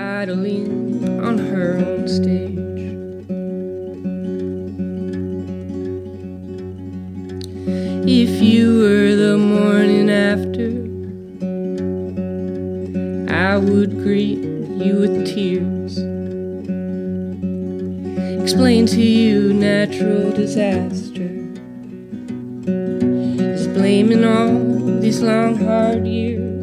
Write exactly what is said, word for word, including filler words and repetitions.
idling on her own stage. If you were the morning after, I would greet you with tears, explain to you natural disaster is blaming all these long hard years.